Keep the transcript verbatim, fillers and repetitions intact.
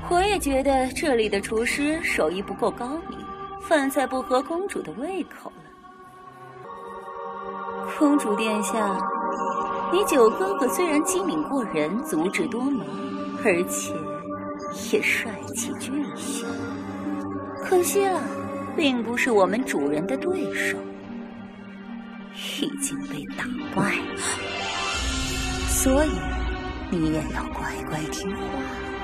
我也觉得这里的厨师手艺不够高明，饭菜不合公主的胃口了。公主殿下，你九哥哥虽然机敏过人，足智多谋，而且也帅气俊秀，可惜了，并不是我们主人的对手，已经被打败了。所以你也要乖乖听话。